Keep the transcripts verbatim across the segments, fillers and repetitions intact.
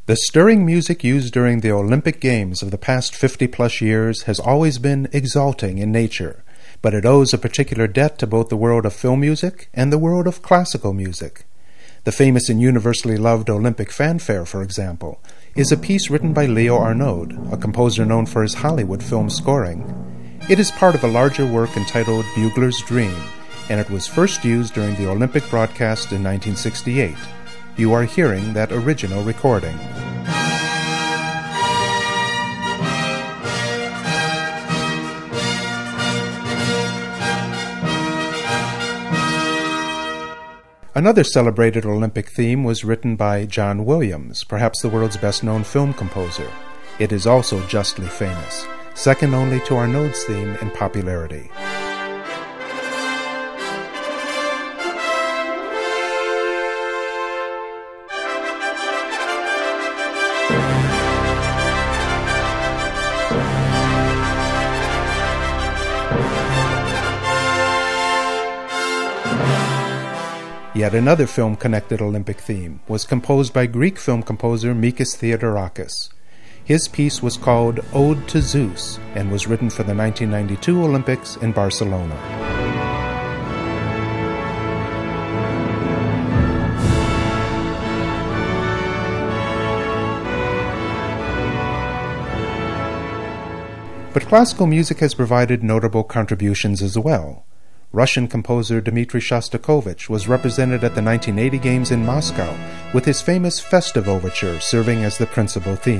The stirring music used during the Olympic Games of the past fifty-plus years has always been exalting in nature, but it owes a particular debt to both the world of film music and the world of classical music. The famous and universally loved Olympic Fanfare, for example, is a piece written by Leo Arnaud, a composer known for his Hollywood film scoring. It is part of a larger work entitled Bugler's Dream, and it was first used during the Olympic broadcast in nineteen sixty-eight. You are hearing that original recording. Another celebrated Olympic theme was written by John Williams, perhaps the world's best-known film composer. It is also justly famous, second only to Arnaud's theme in popularity. Yet another film-connected Olympic theme was composed by Greek film composer Mikis Theodorakis. His piece was called Ode to Zeus and was written for the nineteen ninety-two Olympics in Barcelona. But classical music has provided notable contributions as well. Russian composer Dmitri Shostakovich was represented at the nineteen eighty Games in Moscow with his famous Festive Overture serving as the principal theme.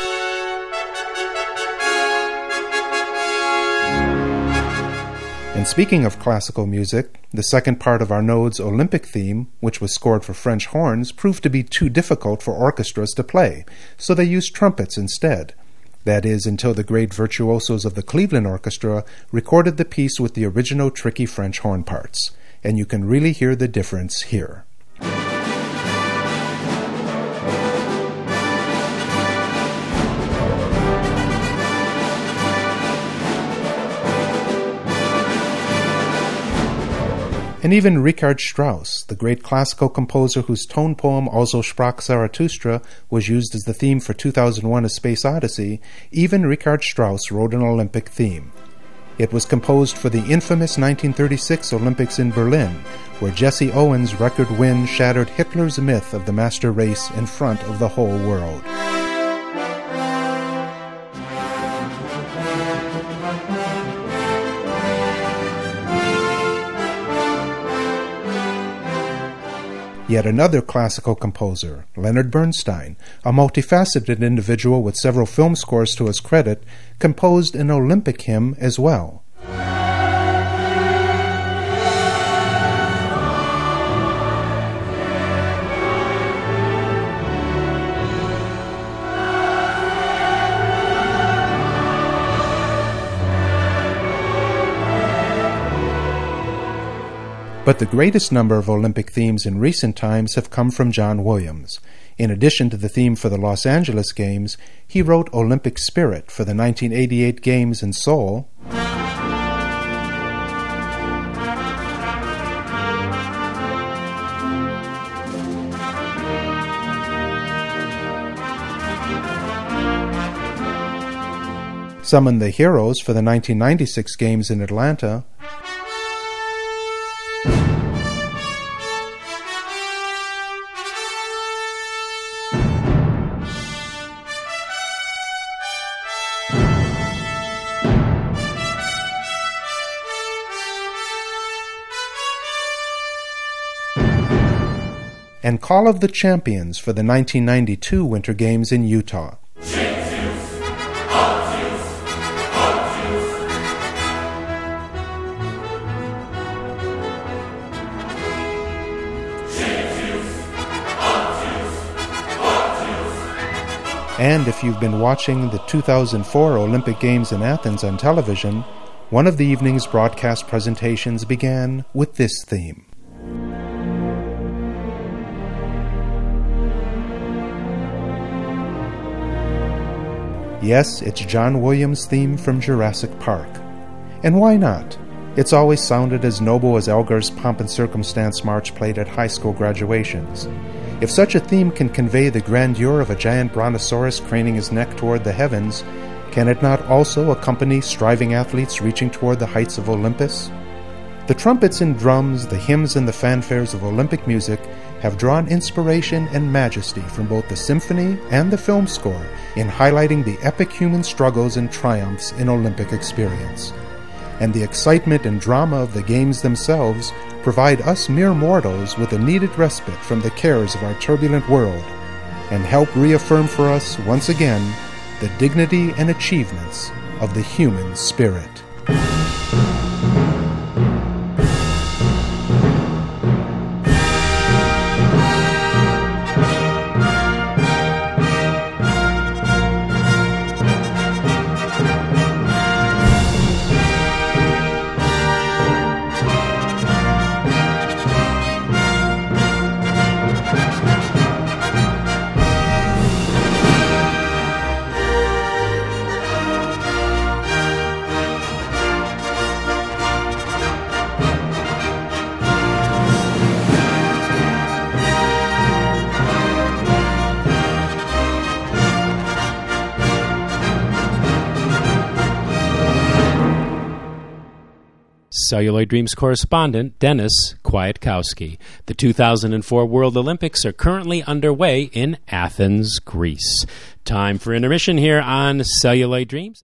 And speaking of classical music, the second part of Arnaud's Olympic theme, which was scored for French horns, proved to be too difficult for orchestras to play, so they used trumpets instead. That is, until the great virtuosos of the Cleveland Orchestra recorded the piece with the original tricky French horn parts. And you can really hear the difference here. And even Richard Strauss, the great classical composer whose tone poem Also sprach Zarathustra was used as the theme for two thousand one A Space Odyssey, even Richard Strauss wrote an Olympic theme. It was composed for the infamous nineteen thirty-six Olympics in Berlin, where Jesse Owens' record win shattered Hitler's myth of the master race in front of the whole world. Yet another classical composer, Leonard Bernstein, a multifaceted individual with several film scores to his credit, composed an Olympic hymn as well. But the greatest number of Olympic themes in recent times have come from John Williams. In addition to the theme for the Los Angeles Games, he wrote Olympic Spirit for the nineteen eighty-eight Games in Seoul, Summon the Heroes for the nineteen ninety-six Games in Atlanta, and Call of the Champions for the nineteen ninety-two Winter Games in Utah. And if you've been watching the two thousand four Olympic Games in Athens on television, one of the evening's broadcast presentations began with this theme. Yes, it's John Williams' theme from Jurassic Park. And why not? It's always sounded as noble as Elgar's Pomp and Circumstance March played at high school graduations. If such a theme can convey the grandeur of a giant brontosaurus craning his neck toward the heavens, can it not also accompany striving athletes reaching toward the heights of Olympus? The trumpets and drums, the hymns and the fanfares of Olympic music have drawn inspiration and majesty from both the symphony and the film score in highlighting the epic human struggles and triumphs in Olympic experience. And the excitement and drama of the games themselves provide us mere mortals with a needed respite from the cares of our turbulent world, and help reaffirm for us once again the dignity and achievements of the human spirit. Celluloid Dreams correspondent Dennis Kwiatkowski. The two thousand four World Olympics are currently underway in Athens, Greece. Time for intermission here on Celluloid Dreams.